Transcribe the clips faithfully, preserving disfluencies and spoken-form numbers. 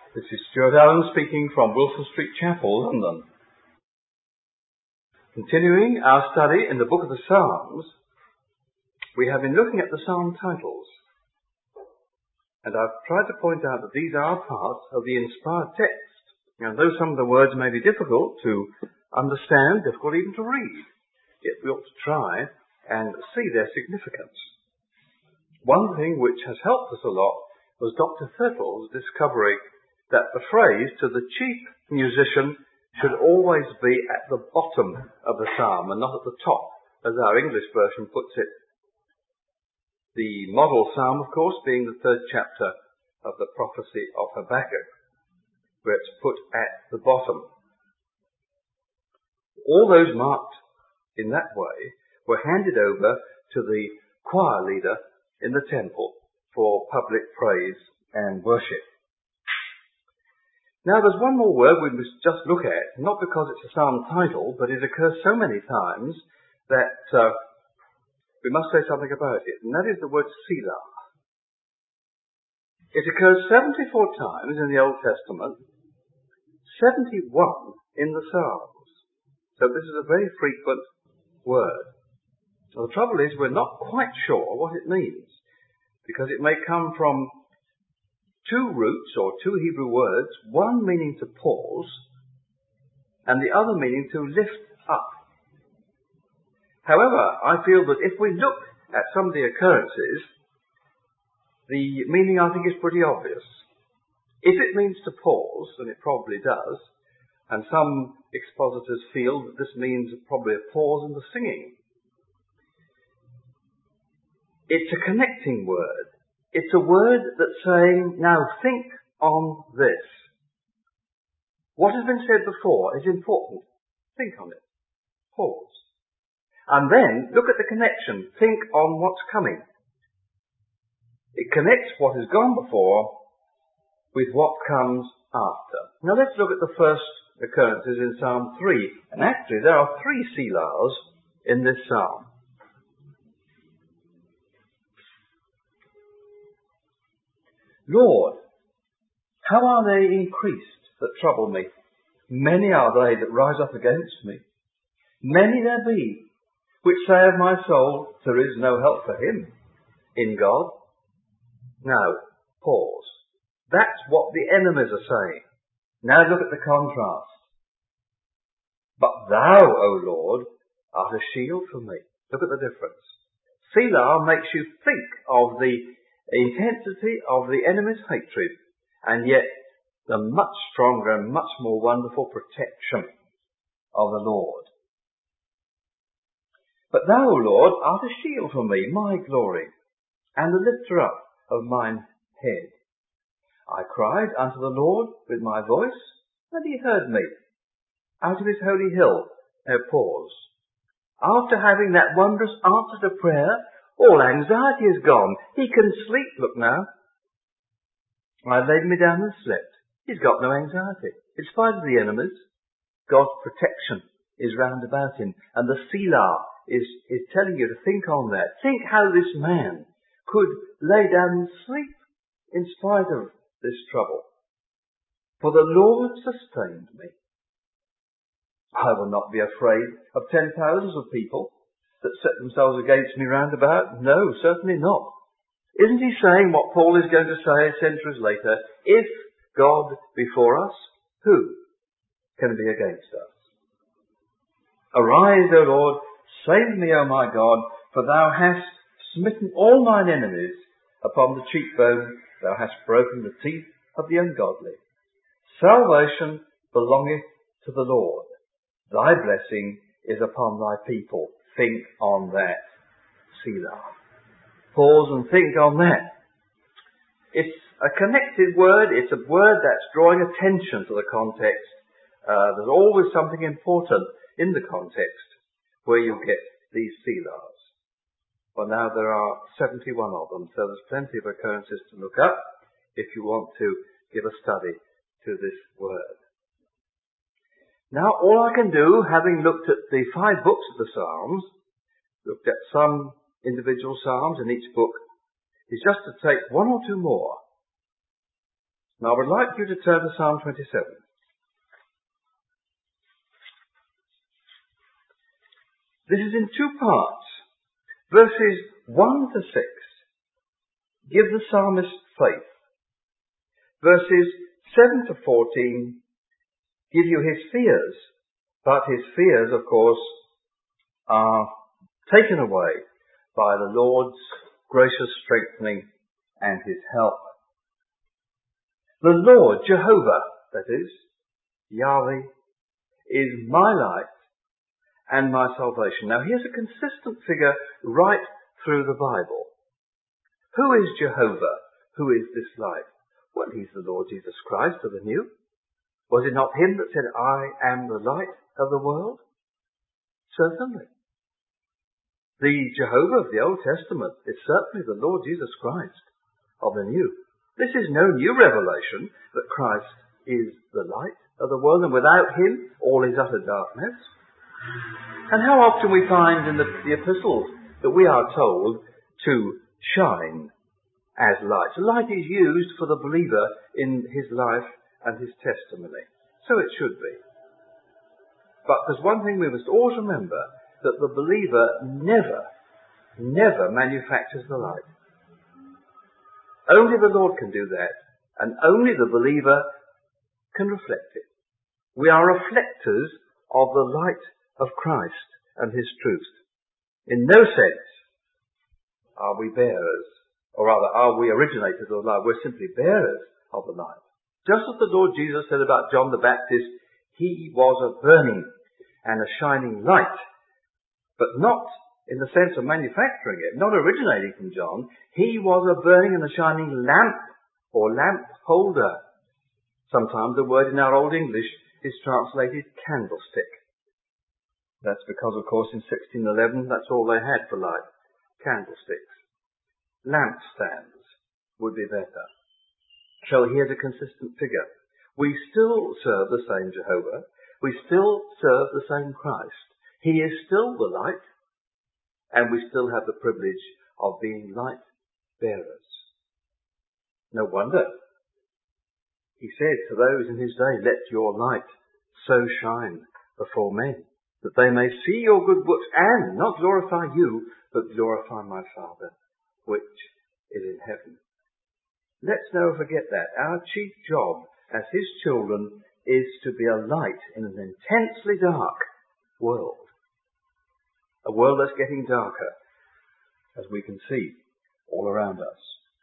This is Stuart Allen speaking from Wilson Street Chapel, London. Continuing our study in the book of the Psalms, we have been looking at the psalm titles. And I've tried to point out that these are parts of the inspired text. And though some of the words may be difficult to understand, difficult even to read, yet we ought to try and see their significance. One thing which has helped us a lot was Doctor Fettle's discovery that the phrase "to the chief musician" should always be at the bottom of the psalm and not at the top, as our English version puts it. The model psalm, of course, being the third chapter of the prophecy of Habakkuk, where it's put at the bottom. All those marked in that way were handed over to the choir leader in the temple for public praise and worship. Now there's one more word we must just look at, not because it's a psalm title, but it occurs so many times that uh, we must say something about it, and that is the word Selah. It occurs seventy-four times in the Old Testament, seventy-one in the Psalms. So this is a very frequent word. Now, the trouble is we're not quite sure what it means, because it may come from two roots or two Hebrew words, one meaning to pause and the other meaning to lift up. However, I feel that if we look at some of the occurrences, the meaning I think is pretty obvious. If it means to pause, and it probably does, and some expositors feel that this means probably a pause in the singing, it's a connecting word. It's a word that's saying, now think on this. What has been said before is important. Think on it. Pause. And then look at the connection. Think on what's coming. It connects what has gone before with what comes after. Now let's look at the first occurrences in Psalm three. And actually there are three Selahs in this psalm. Lord, how are they increased that trouble me? Many are they that rise up against me. Many there be which say of my soul, there is no help for him in God. Now, pause. That's what the enemies are saying. Now look at the contrast. But thou, O Lord, art a shield for me. Look at the difference. Selah makes you think of the intensity of the enemy's hatred, and yet the much stronger and much more wonderful protection of the Lord. But thou, O Lord, art a shield for me, my glory, and the lifter up of mine head. I cried unto the Lord with my voice, and he heard me. Out of his holy hill, now pause. After having that wondrous answer to prayer, all anxiety is gone. He can sleep, look now. I laid me down and slept. He's got no anxiety. In spite of the enemies, God's protection is round about him. And the Selah is, is telling you to think on that. Think how this man could lay down and sleep in spite of this trouble. For the Lord sustained me. I will not be afraid of ten thousands of people that set themselves against me round about? No, certainly not. Isn't he saying what Paul is going to say centuries later? If God be for us, who can be against us? Arise, O Lord, save me, O my God, for thou hast smitten all mine enemies upon the cheekbone, thou hast broken the teeth of the ungodly. Salvation belongeth to the Lord. Thy blessing is upon thy people. Think on that. Selah. Pause and think on that. It's a connected word. It's a word that's drawing attention to the context. Uh, there's always something important in the context where you get these Selahs. Well, now there are seventy-one of them, so there's plenty of occurrences to look up if you want to give a study to this word. Now, all I can do, having looked at the five books of the Psalms, looked at some individual Psalms in each book, is just to take one or two more Now I would like you to turn to Psalm twenty-seven. This is in two parts. Verses one to six give the psalmist faith. Verses seven to fourteen give you his fears. But his fears, of course, are taken away by the Lord's gracious strengthening and his help. The Lord, Jehovah, that is, Yahweh, is my light and my salvation. Now here's a consistent figure right through the Bible. Who is Jehovah? Who is this light? Well, he's the Lord Jesus Christ of the New. Was it not him that said, I am the light of the world? Certainly. The Jehovah of the Old Testament is certainly the Lord Jesus Christ of the New. This is no new revelation that Christ is the light of the world, and without him all is utter darkness. And how often we find in the, the epistles that we are told to shine as lights. Light is used for the believer in his life and his testimony. So it should be. But there's one thing we must always remember, that the believer never, never manufactures the light. Only the Lord can do that, and only the believer can reflect it. We are reflectors of the light of Christ and his truth. In no sense are we bearers, or rather are we originators of the light. We're simply bearers of the light. Just as the Lord Jesus said about John the Baptist, he was a burning and a shining light, but not in the sense of manufacturing it, not originating from John. He was a burning and a shining lamp, or lamp holder. Sometimes the word in our Old English is translated candlestick. That's because, of course, in sixteen eleven, that's all they had for light. Candlesticks. Lampstands would be better. So here's a consistent figure. We still serve the same Jehovah. We still serve the same Christ. He is still the light, and we still have the privilege of being light bearers. No wonder he said to those in his day, let your light so shine before men, that they may see your good works and not glorify you, but glorify my Father, which is in heaven. Let's never forget that. Our chief job as his children is to be a light in an intensely dark world. A world that's getting darker, as we can see all around us.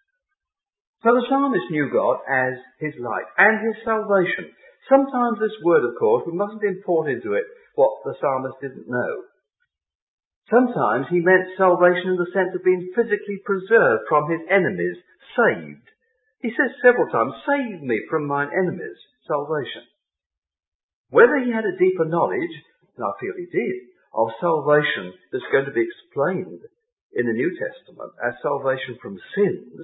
So the psalmist knew God as his light and his salvation. Sometimes this word, of course, we mustn't import into it what the psalmist didn't know. Sometimes he meant salvation in the sense of being physically preserved from his enemies, saved. He says several times, save me from mine enemies, salvation. Whether he had a deeper knowledge, and I feel he did, of salvation that's going to be explained in the New Testament as salvation from sins,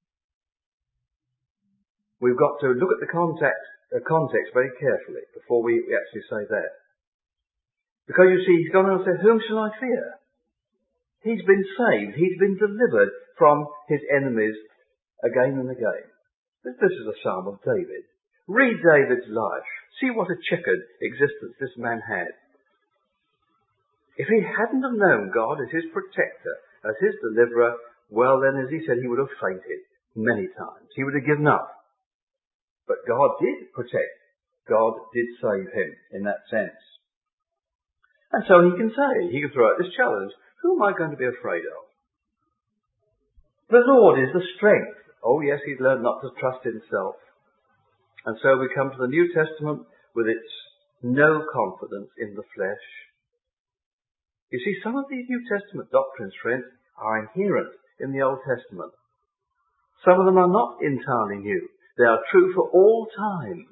we've got to look at the context, the context very carefully before we actually say that. Because you see, he's gone on and said, whom shall I fear? He's been saved. He's been delivered from his enemies again and again. This is a psalm of David. Read David's life. See what a checkered existence this man had. If he hadn't have known God as his protector, as his deliverer, well then, as he said, he would have fainted many times. He would have given up. But God did protect. God did save him in that sense. And so he can say, he can throw out this challenge, who am I going to be afraid of? The Lord is the strength. Oh yes, he's learned not to trust himself. And so we come to the New Testament with its no confidence in the flesh. You see, some of these New Testament doctrines, friends, are inherent in the Old Testament. Some of them are not entirely new. They are true for all time.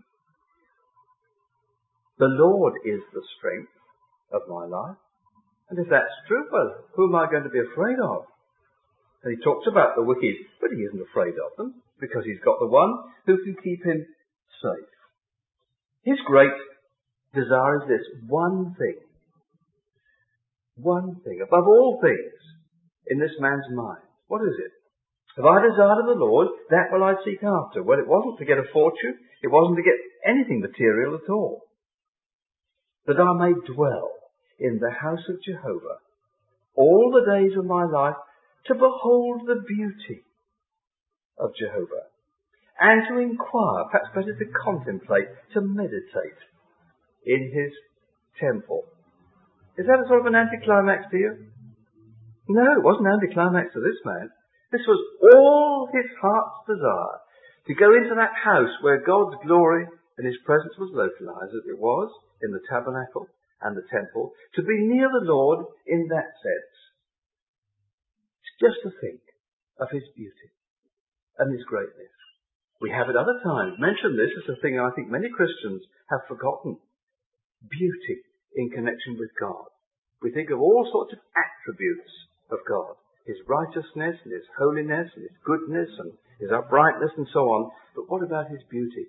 The Lord is the strength of my life. And if that's true, well, who am I going to be afraid of? And he talks about the wicked, but he isn't afraid of them, because he's got the one who can keep him safe. His great desire is this, one thing. One thing, above all things, in this man's mind. What is it? If I desired of the Lord, that will I seek after. Well, it wasn't to get a fortune. It wasn't to get anything material at all. That I may dwell in the house of Jehovah all the days of my life, to behold the beauty of Jehovah, and to inquire, perhaps better to contemplate, to meditate in his temple. Is that a sort of an anticlimax to you? No, it wasn't an anticlimax to this man. This was all his heart's desire, to go into that house where God's glory and his presence was localized, as it was in the tabernacle and the temple, to be near the Lord in that sense. It's just to think of his beauty and his greatness. We have at other times mentioned this as a thing I think many Christians have forgotten. Beauty in connection with God. We think of all sorts of attributes of God. His righteousness and his holiness and his goodness and his uprightness and so on. But what about his beauty?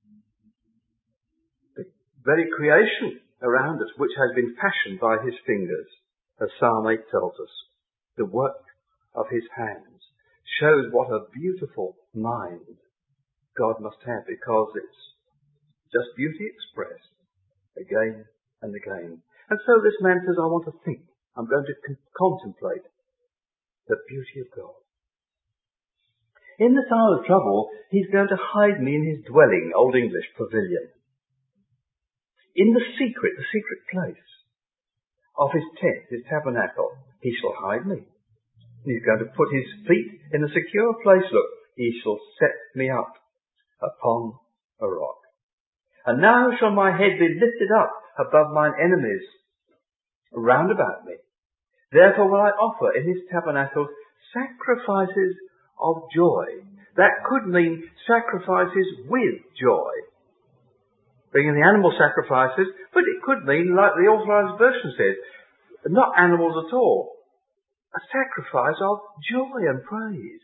The very creation around us, which has been fashioned by his fingers, as Psalm eight tells us, the work of his hands, shows what a beautiful mind God must have, because it's just beauty expressed again and again. And so this man says, I want to think. I'm going to con- contemplate the beauty of God. In the time of trouble, he's going to hide me in his dwelling, Old English, pavilion. In the secret, the secret place of his tent, his tabernacle, he shall hide me. He's going to put his feet in a secure place. Look, he shall set me up upon a rock. And now shall my head be lifted up above mine enemies round about me. Therefore will I offer in his tabernacle sacrifices of joy. That could mean sacrifices with joy. Bringing the animal sacrifices, but it could mean, like the Authorized Version says, not animals at all. A sacrifice of joy and praise.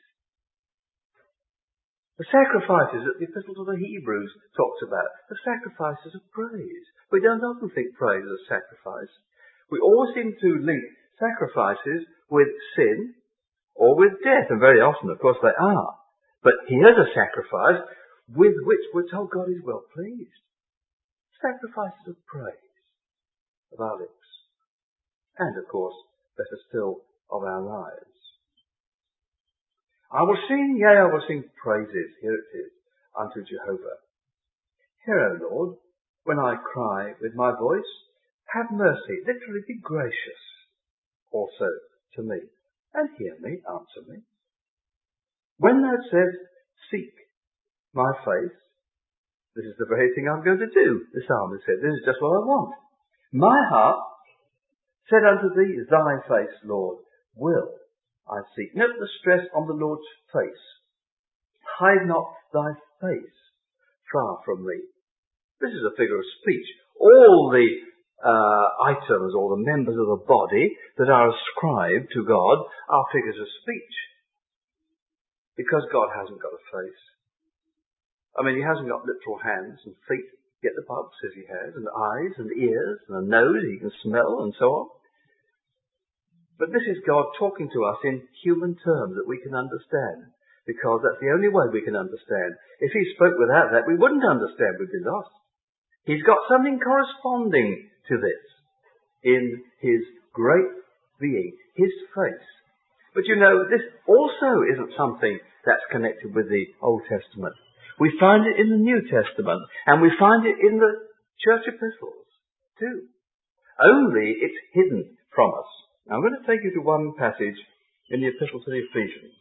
The sacrifices that the Epistle to the Hebrews talks about, the sacrifices of praise. We don't often think praise as a sacrifice. We always seem to link sacrifices with sin or with death, and very often, of course, they are. But here's a sacrifice with which we're told God is well pleased. Sacrifices of praise of our lips. And, of course, better still, of our lives. I will sing, yea, I will sing praises, here it is, unto Jehovah. Hear, O Lord, when I cry with my voice, have mercy, literally be gracious also to me, and hear me, answer me. When thou says, seek my face, this is the very thing I'm going to do, the psalmist said. This is just what I want. My heart said unto thee, thy face, Lord, will I seek. Note the stress on the Lord's face. Hide not thy face far from me. This is a figure of speech. All the uh, items or the members of the body that are ascribed to God are figures of speech. Because God hasn't got a face. I mean, he hasn't got literal hands and feet, yet the Bible says he has, and eyes and ears and a nose he can smell and so on. But this is God talking to us in human terms that we can understand, because that's the only way we can understand. If he spoke without that, we wouldn't understand, we'd be lost. He's got something corresponding to this in his great being, his face. But you know, this also isn't something that's connected with the Old Testament. We find it in the New Testament, and we find it in the church epistles too. Only it's hidden from us. Now I'm going to take you to one passage in the Epistle to the Ephesians.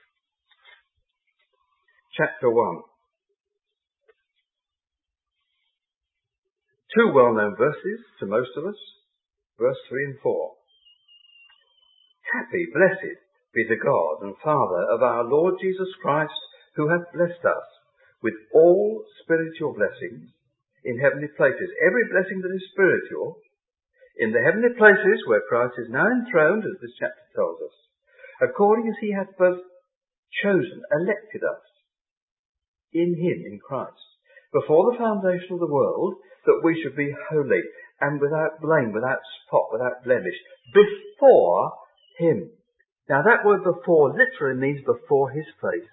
Chapter one. Two well-known verses to most of us. Verse three and four. Happy, blessed be the God and Father of our Lord Jesus Christ, who hath blessed us with all spiritual blessings in heavenly places. Every blessing that is spiritual, in the heavenly places where Christ is now enthroned, as this chapter tells us, according as he hath both chosen, elected us in him, in Christ, before the foundation of the world, that we should be holy and without blame, without spot, without blemish, before him. Now that word before literally means before his face.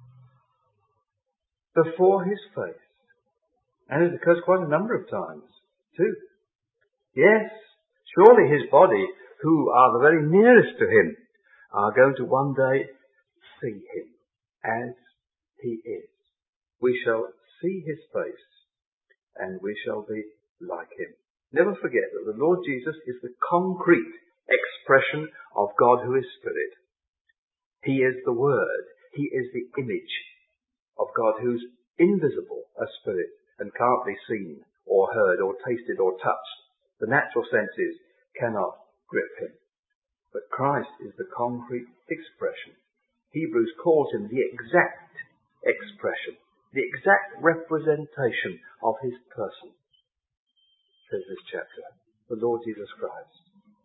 Before his face. And it occurs quite a number of times, too. Yes, surely his body, who are the very nearest to him, are going to one day see him as he is. We shall see his face, and we shall be like him. Never forget that the Lord Jesus is the concrete expression of God who is Spirit. He is the Word. He is the image of God who's invisible as Spirit and can't be seen or heard or tasted or touched. The natural senses cannot grip him. But Christ is the concrete expression. Hebrews calls him the exact expression, the exact representation of his person, says this chapter, the Lord Jesus Christ.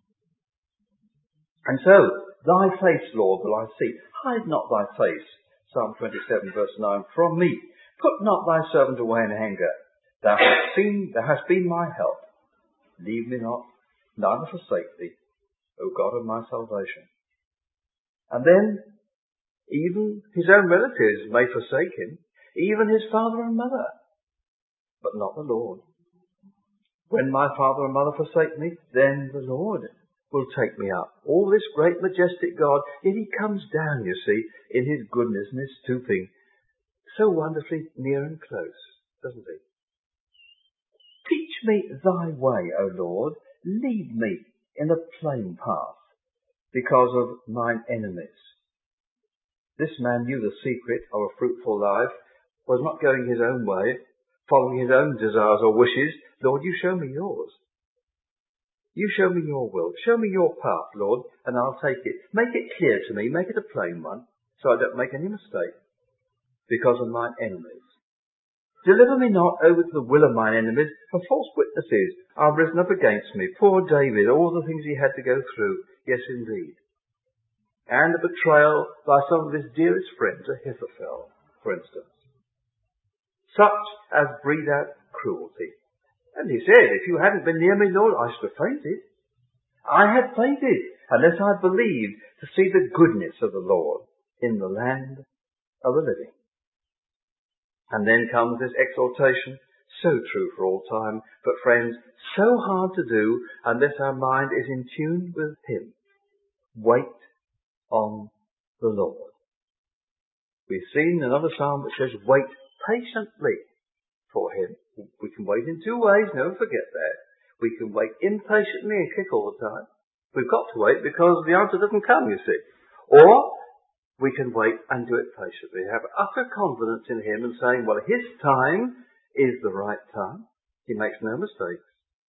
And so, thy face, Lord, will I see. Hide not thy face, Psalm twenty-seven, verse nine, from me. Put not thy servant away in anger. Thou hast seen, thou hast been my help. Leave me not, neither forsake thee, O God of my salvation. And then, even his own relatives may forsake him, even his father and mother, but not the Lord. When my father and mother forsake me, then the Lord will take me up. All this great majestic God, yet he comes down, you see, in his goodness and his stooping, so wonderfully near and close, doesn't he? Teach me thy way, O Lord. Lead me in a plain path because of mine enemies. This man knew the secret of a fruitful life, was not going his own way, following his own desires or wishes. Lord, you show me yours. You show me your will. Show me your path, Lord, and I'll take it. Make it clear to me. Make it a plain one, so I don't make any mistake, because of mine enemies. Deliver me not over to the will of mine enemies, for false witnesses are risen up against me. Poor David, all the things he had to go through. Yes, indeed. And a betrayal by some of his dearest friends, Ahithophel, for instance. Such as breed out cruelty. And he said, if you hadn't been near me, Lord, I should have fainted. I had fainted unless I believed to see the goodness of the Lord in the land of the living. And then comes this exhortation, so true for all time, but friends, so hard to do unless our mind is in tune with him. Wait on the Lord. We've seen another psalm that says, wait patiently for him. We can wait in two ways, never forget that. We can wait impatiently and kick all the time. We've got to wait because the answer doesn't come, you see. Or we can wait and do it patiently. Have utter confidence in him and saying, well, his time is the right time. He makes no mistakes.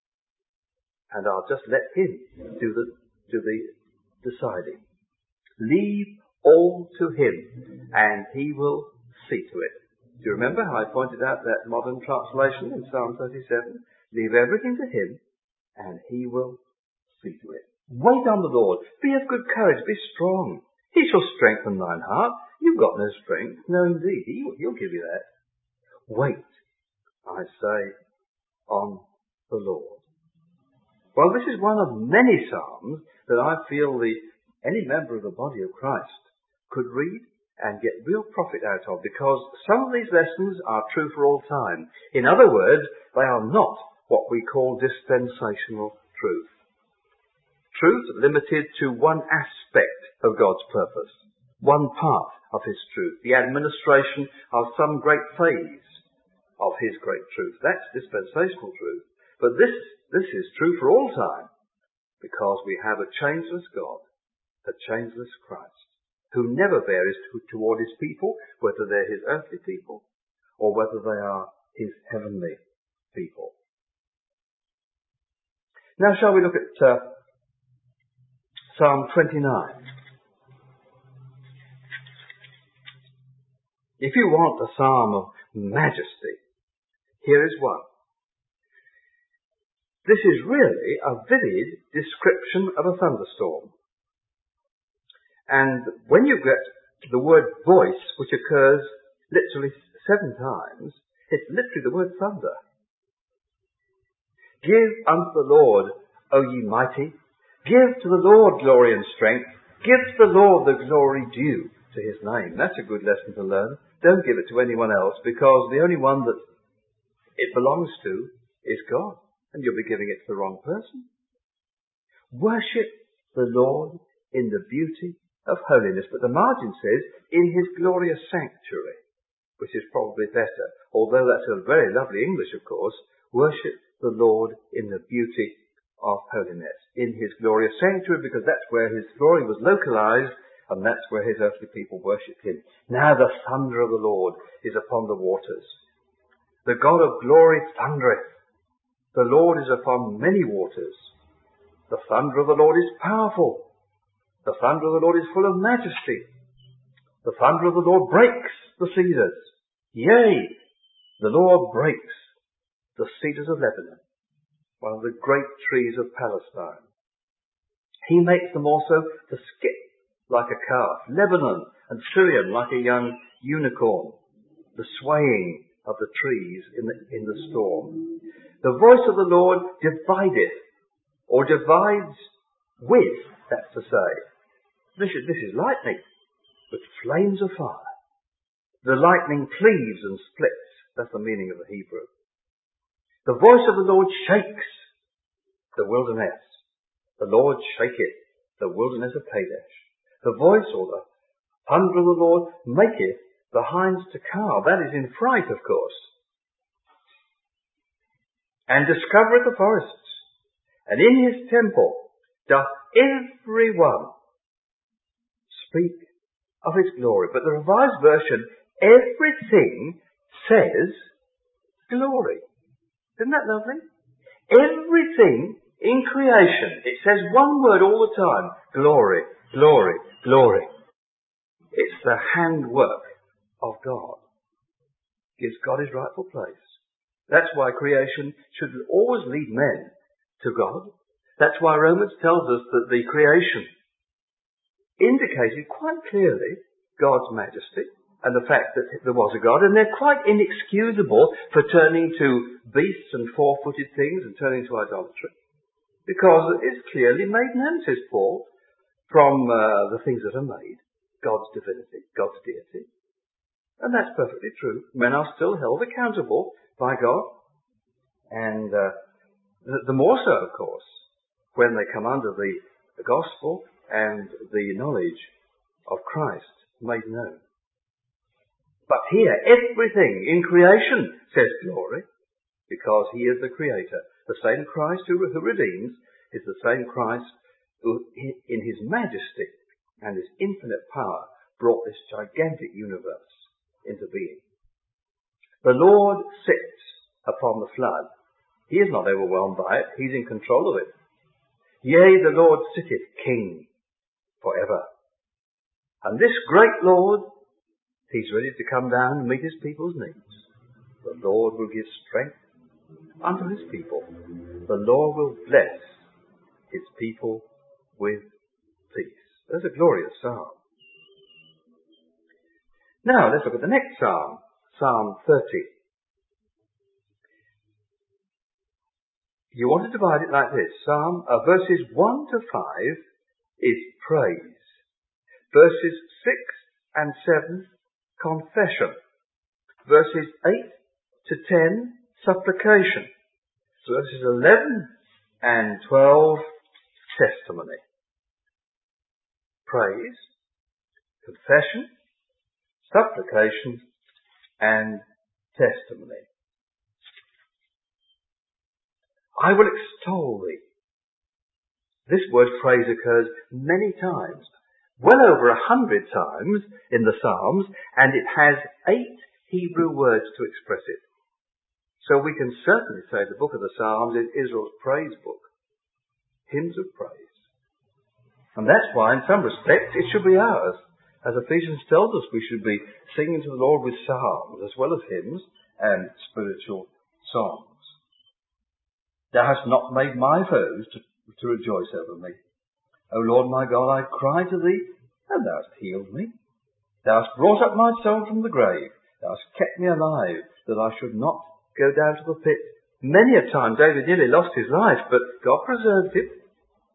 And I'll just let him do the, do the deciding. Leave all to him and he will see to it. Do you remember how I pointed out that modern translation in Psalm thirty-seven? Leave everything to him and he will see to it. Wait on the Lord. Be of good courage. Be strong. He shall strengthen thine heart. You've got no strength. No, indeed. He, he'll give you that. Wait, I say, on the Lord. Well, this is one of many psalms that I feel the any member of the body of Christ could read and get real profit out of, because some of these lessons are true for all time. In other words, they are not what we call dispensational truth. Truth limited to one aspect of God's purpose, one part of his truth, the administration of some great phase of his great truth. That's dispensational truth. But this, this is true for all time, because we have a changeless God, a changeless Christ, who never varies to, toward his people, whether they're his earthly people or whether they are his heavenly people. Now shall we look at uh, Psalm twenty-nine. If you want a psalm of majesty, here is one. This is really a vivid description of a thunderstorm. And when you get the word voice, which occurs literally seven times, it's literally the word thunder. Give unto the Lord, O ye mighty. Give to the Lord glory and strength. Give the Lord the glory due to his name. That's a good lesson to learn. Don't give it to anyone else, because the only one that it belongs to is God, and you'll be giving it to the wrong person. Worship the Lord in the beauty of holiness. But the margin says, in his glorious sanctuary, which is probably better, although that's a very lovely English, of course. Worship the Lord in the beauty of holiness, in his glorious sanctuary, because that's where his glory was localized, and that's where his earthly people worshipped him. Now the thunder of the Lord is upon the waters. The God of glory thundereth. The Lord is upon many waters. The thunder of the Lord is powerful. The thunder of the Lord is full of majesty. The thunder of the Lord breaks the cedars. Yea, the Lord breaks the cedars of Lebanon, one of the great trees of Palestine. He makes them also to skip like a calf, Lebanon and Syrian like a young unicorn, the swaying of the trees in the, in the storm. The voice of the Lord divideth, or divides with, that's to say. This is, this is lightning, with flames of fire. The lightning cleaves and splits. That's the meaning of the Hebrew. The voice of the Lord shakes the wilderness. The Lord shaketh the wilderness of Kadesh. The voice or the thunder of the Lord maketh the hinds to cower. That is in fright, of course. And discovereth the forests. And in his temple doth every one speak of his glory. But the Revised Version, everything says glory. Isn't that lovely? Everything in creation, it says one word all the time. Glory, glory, glory. It's the handwork of God. Gives God his rightful place. That's why creation should always lead men to God. That's why Romans tells us that the creation indicated quite clearly God's majesty and the fact that there was a God, and they're quite inexcusable for turning to beasts and four-footed things and turning to idolatry, because it's clearly made known, says Paul, from uh, the things that are made, God's divinity, God's deity. And that's perfectly true. Men are still held accountable by God, and uh, the, the more so, of course, when they come under the, the gospel and the knowledge of Christ made known. But here, everything in creation says glory, because he is the creator. The same Christ who, who redeems is the same Christ who, in his majesty and his infinite power, brought this gigantic universe into being. The Lord sits upon the flood. He is not overwhelmed by it. He's in control of it. Yea, the Lord sitteth king forever. And this great Lord, he's ready to come down and meet his people's needs. The Lord will give strength unto his people. The Lord will bless his people with peace. That's a glorious psalm. Now, let's look at the next psalm, Psalm thirty. You want to divide it like this. Psalm, uh, verses one to five is praise. Verses six and seven, confession. Verses eight to ten, supplication. Verses eleven and twelve, testimony. Praise, confession, supplication, and testimony. I will extol thee. This word praise occurs many times, well over a hundred times in the Psalms, and it has eight Hebrew words to express it. So we can certainly say the book of the Psalms is Israel's praise book. Hymns of praise. And that's why, in some respects, it should be ours. As Ephesians tells us, we should be singing to the Lord with psalms, as well as hymns and spiritual songs. Thou hast not made my foes to, to rejoice over me. O Lord my God, I cry to thee, and thou hast healed me. Thou hast brought up my soul from the grave. Thou hast kept me alive, that I should not go down to the pit. Many a time David nearly lost his life, but God preserved him.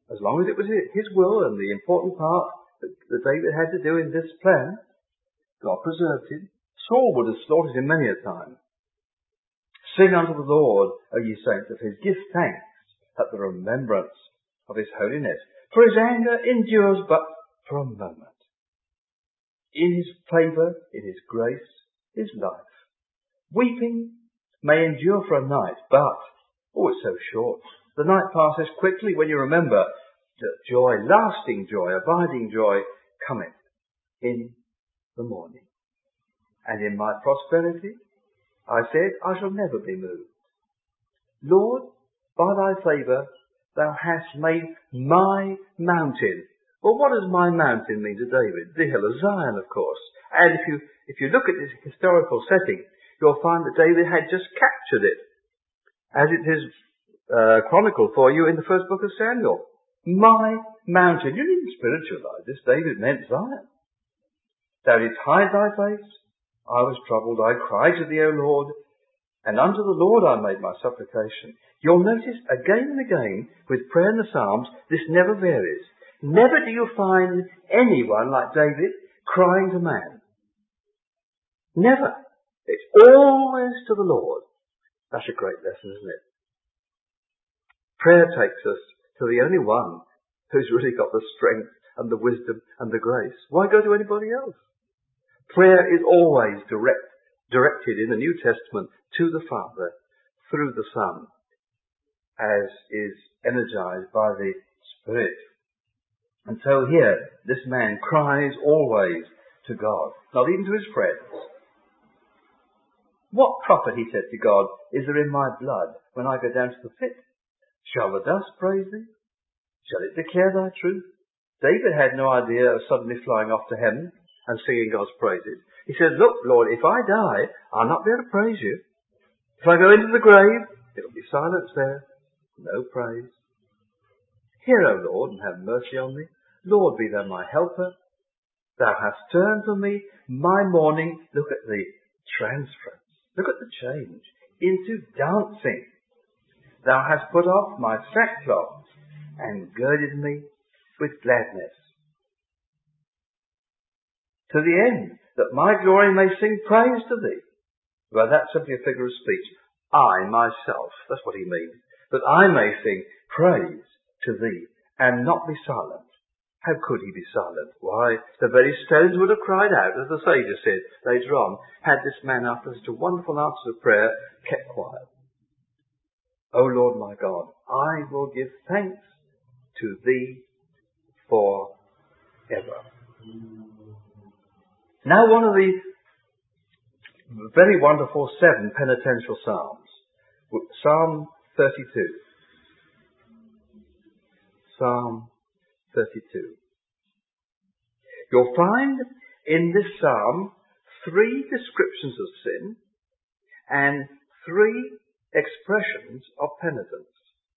As long as it was his will and the important part that, that David had to do in this plan, God preserved him. Saul would have slaughtered him many a time. Sing unto the Lord, O ye saints of his, give thanks at the remembrance of his holiness. For his anger endures but for a moment. In his favour, in his grace, is life. Weeping may endure for a night, but, oh, it's so short. The night passes quickly when you remember that joy, lasting joy, abiding joy, cometh in the morning. And in my prosperity, I said, I shall never be moved. Lord, by thy favour, thou hast made my mountain. Well, what does my mountain mean to David? The hill of Zion, of course. And if you, if you look at this historical setting, you'll find that David had just captured it, as it is uh, chronicled for you in the first book of Samuel. My mountain. You didn't spiritualize this. David meant Zion. Thou didst hide thy face. I was troubled. I cried to thee, O Lord, and unto the Lord I made my supplication. You'll notice again and again with prayer in the Psalms, this never varies. Never do you find anyone like David crying to man. Never. It's always to the Lord. That's a great lesson, isn't it? Prayer takes us to the only one who's really got the strength and the wisdom and the grace. Why go to anybody else? Prayer is always direct, directed in the New Testament to the Father through the Son, as is energized by the Spirit. And so here, this man cries always to God, not even to his friends. What profit, he said to God, is there in my blood when I go down to the pit? Shall the dust praise thee? Shall it declare thy truth? David had no idea of suddenly flying off to heaven and singing God's praises. He said, look, Lord, if I die, I'll not be able to praise you. If I go into the grave, it'll be silence there. No praise. Hear, O Lord, and have mercy on me. Lord, be thou my helper. Thou hast turned from me my mourning. Look at the transference. Look at the change into dancing. Thou hast put off my sackcloth and girded me with gladness. To the end that my glory may sing praise to thee. Well, that's simply a figure of speech. I, myself, that's what he means. That I may sing praise to thee and not be silent. How could he be silent? Why, the very stones would have cried out, as the Saviour said later on, had this man, after such a wonderful answer to prayer, kept quiet. O Lord my God, I will give thanks to thee forever. Now one of the very wonderful seven penitential psalms. Psalm thirty-two. Psalm thirty-two. You'll find in this psalm three descriptions of sin and three expressions of penitence.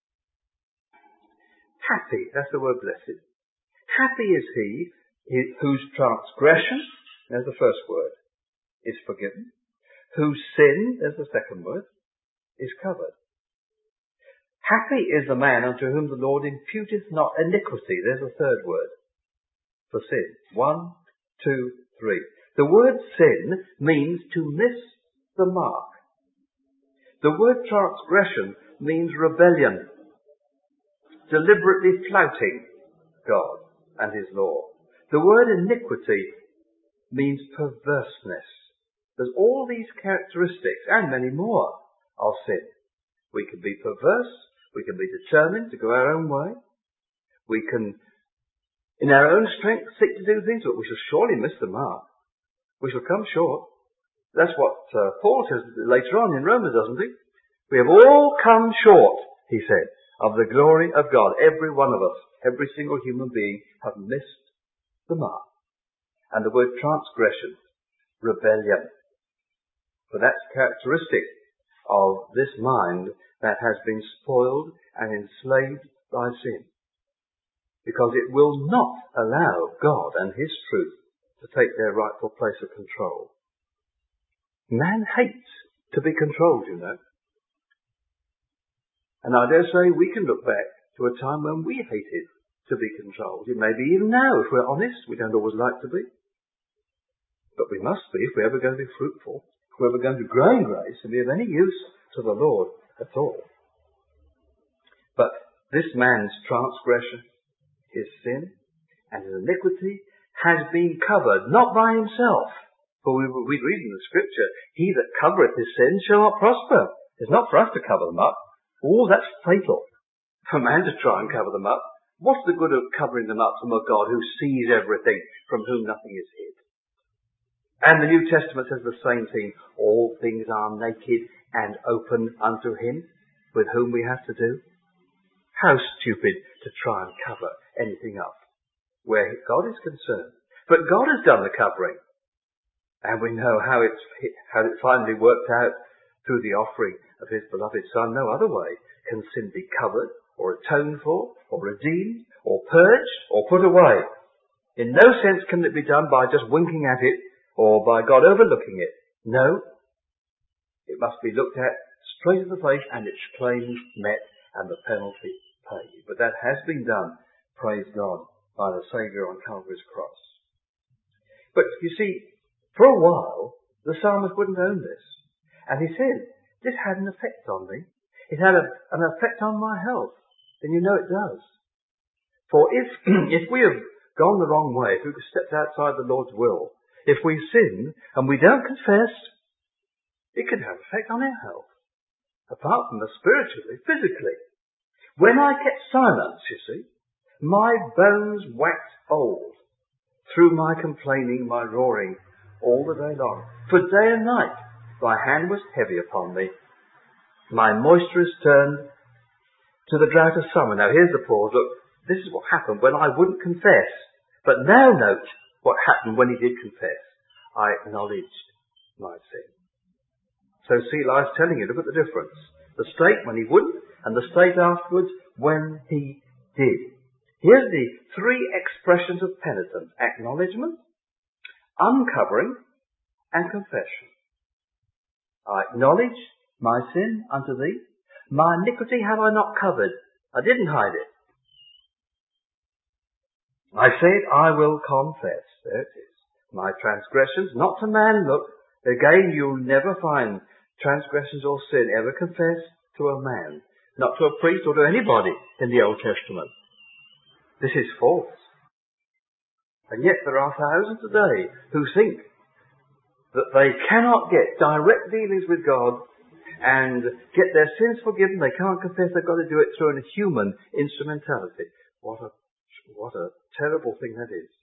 Happy, that's the word blessed. Happy is he whose transgression, there's the first word, is forgiven. Whose sin, there's the second word, is covered. Happy is the man unto whom the Lord imputeth not iniquity. There's the third word for sin. One, two, three. The word sin means to miss the mark. The word transgression means rebellion, deliberately flouting God and his law. The word iniquity means perverseness. There's all these characteristics and many more of sin. We can be perverse. We can be determined to go our own way. We can, in our own strength, seek to do things, but we shall surely miss the mark. We shall come short. That's what uh, Paul says later on in Romans, doesn't he? We have all come short, he said, of the glory of God. Every one of us, every single human being, have missed the mark. And the word transgression, rebellion. For that's characteristic of this mind that has been spoiled and enslaved by sin. Because it will not allow God and his truth to take their rightful place of control. Man hates to be controlled, you know. And I dare say we can look back to a time when we hated to be controlled. It may be even now, if we're honest. We don't always like to be. But we must be if we're ever going to be fruitful, if we're ever going to grow in grace and be of any use to the Lord at all. But this man's transgression, his sin, and his iniquity has been covered, not by himself. For we, we read in the scripture, he that covereth his sins shall not prosper. It's not for us to cover them up. Oh, that's fatal. For man to try and cover them up. What's the good of covering them up from a God who sees everything, from whom nothing is hid? And the New Testament says the same thing. All things are naked and open unto him, with whom we have to do. How stupid to try and cover anything up where God is concerned. But God has done the covering. And we know how it's, how it finally worked out through the offering of his beloved Son. No other way can sin be covered, or atoned for, or redeemed, or purged, or put away. In no sense can it be done by just winking at it, or by God overlooking it. No. It must be looked at straight in the face and its claims met and the penalty paid. But that has been done, praise God, by the Saviour on Calvary's cross. But you see, for a while, the psalmist wouldn't own this. And he said, this had an effect on me. It had a, an effect on my health. And you know it does. For if, if we have gone the wrong way, if we've stepped outside the Lord's will, if we sin and we don't confess, it can have an effect on our health. Apart from the spiritually, physically. When I kept silence, you see, my bones waxed old through my complaining, my roaring, all the day long. For day and night my hand was heavy upon me. My moisture is turned to the drought of summer. Now here's the pause. Look, this is what happened when I wouldn't confess. But now note what happened when he did confess. I acknowledged my sin. So see, life's telling you, look at the difference. The state when he wouldn't, and the state afterwards when he did. Here's the three expressions of penitence. Acknowledgement, uncovering, and confession. I acknowledge my sin unto thee. My iniquity have I not covered. I didn't hide it. I said, I will confess. There it is. My transgressions, not to man, look. Again, you'll never find transgressions or sin ever confessed to a man. Not to a priest or to anybody in the Old Testament. This is false. And yet there are thousands today who think that they cannot get direct dealings with God and get their sins forgiven. They can't confess. They've got to do it through a human instrumentality. What a What a terrible thing that is.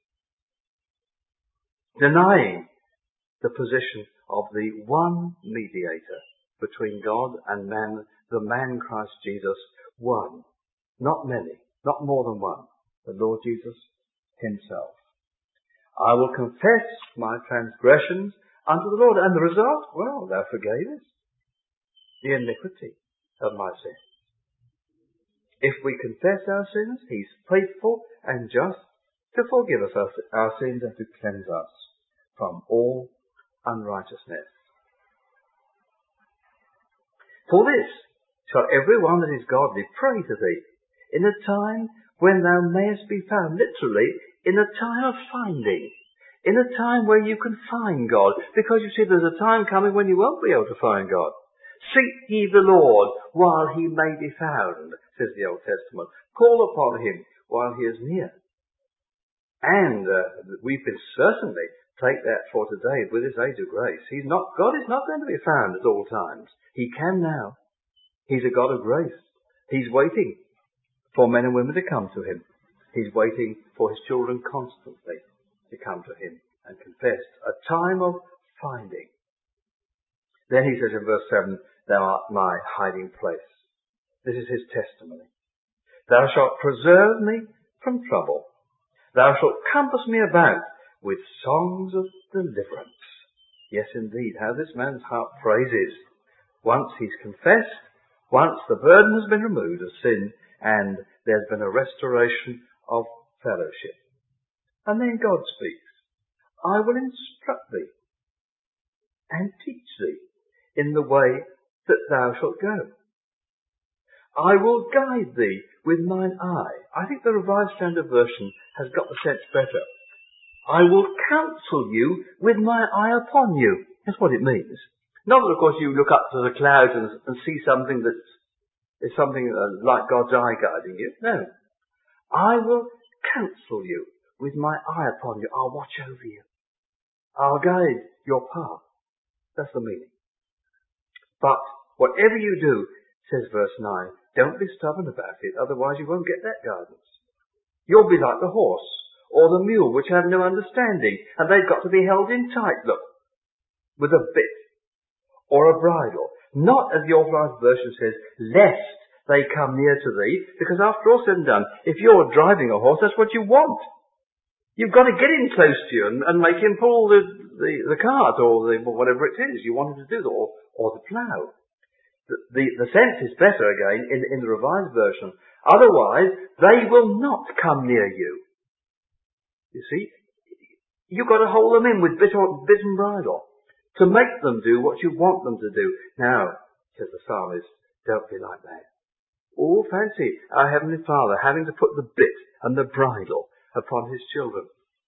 Denying the position of the one mediator between God and man, the man Christ Jesus, one. Not many, not more than one. The Lord Jesus himself. I will confess my transgressions unto the Lord. And the result? Well, thou forgavest the iniquity of my sin. If we confess our sins, he's faithful and just to forgive us our, our sins and to cleanse us from all unrighteousness. For this shall every one that is godly pray to thee in a time when thou mayest be found. Literally, in a time of finding. In a time where you can find God. Because you see, there's a time coming when you won't be able to find God. Seek ye the Lord while he may be found, says the Old Testament. Call upon him while he is near. And uh, we can certainly take that for today with this age of grace. He's not, God is not going to be found at all times. He can now. He's a God of grace. He's waiting for men and women to come to him. He's waiting for his children constantly to come to him and confess. A time of finding. Then he says in verse seven, thou art my hiding place. This is his testimony. Thou shalt preserve me from trouble. Thou shalt compass me about with songs of deliverance. Yes, indeed, how this man's heart praises. Once he's confessed, once the burden has been removed of sin, and there's been a restoration of fellowship. And then God speaks. I will instruct thee and teach thee in the way that thou shalt go. I will guide thee with mine eye. I think the Revised Standard Version has got the sense better. I will counsel you with my eye upon you. That's what it means. Not that, of course, you look up to the clouds and, and see something that is something uh, like God's eye guiding you. No. I will counsel you with my eye upon you. I'll watch over you. I'll guide your path. That's the meaning. But whatever you do, says verse nine, don't be stubborn about it, otherwise you won't get that guidance. You'll be like the horse or the mule, which have no understanding, and they've got to be held in tight, look, with a bit or a bridle. Not, as the Authorized Version says, lest they come near to thee, because after all said and done, if you're driving a horse, that's what you want. You've got to get him close to you and, and make him pull the, the, the cart or the, whatever it is you want him to do, or, or the plough. The, the, the sense is better, again, in, in the Revised Version. Otherwise, they will not come near you. You see? You've got to hold them in with bit, or, bit and bridle to make them do what you want them to do. Now, says the psalmist, don't be like that. Oh, fancy our Heavenly Father having to put the bit and the bridle upon his children.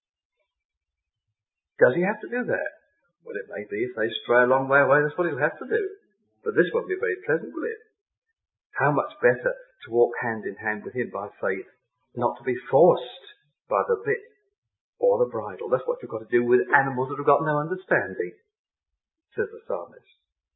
Does he have to do that? Well, it may be if they stray a long way away, that's what he'll have to do. But this won't be very pleasant, will it? How much better to walk hand in hand with him by faith, not to be forced by the bit or the bridle. That's what you've got to do with animals that have got no understanding, says the psalmist.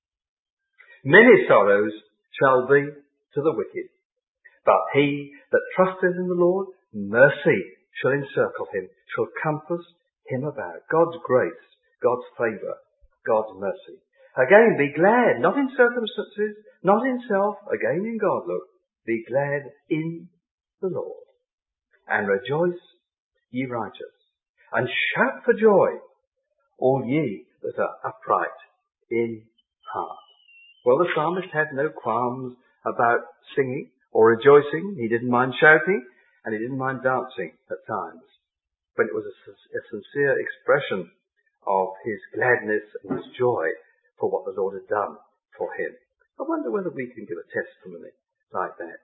Many sorrows shall be to the wicked, but he that trusteth in the Lord, mercy shall encircle him, shall compass him about. God's grace, God's favour, God's mercy. Again, be glad, not in circumstances, not in self, again in God, look. Be glad in the Lord. And rejoice, ye righteous. And shout for joy, all ye that are upright in heart. Well, the psalmist had no qualms about singing or rejoicing. He didn't mind shouting, and he didn't mind dancing at times, when it was a, a sincere expression of his gladness and his joy for what the Lord had done for him. I wonder whether we can give a testimony like that.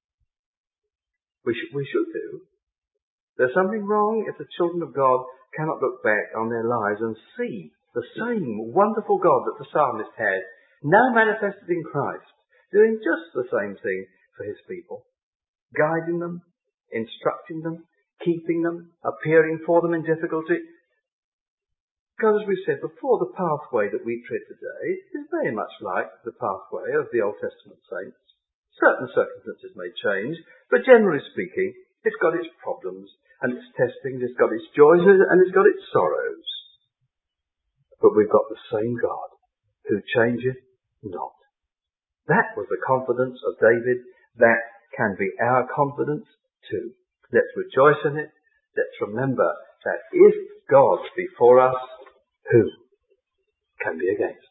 We, sh- we should do. There's something wrong if the children of God cannot look back on their lives and see the same wonderful God that the psalmist had, now manifested in Christ, doing just the same thing for his people, guiding them, instructing them, keeping them, appearing for them in difficulty. Because, as we said before, the pathway that we tread today is very much like the pathway of the Old Testament saints. Certain circumstances may change, but generally speaking, it's got its problems and its testings, it's got its joys and it's got its sorrows. But we've got the same God who changeth not. That was the confidence of David. That can be our confidence too. Let's rejoice in it. Let's remember that if God be for us, who can be against?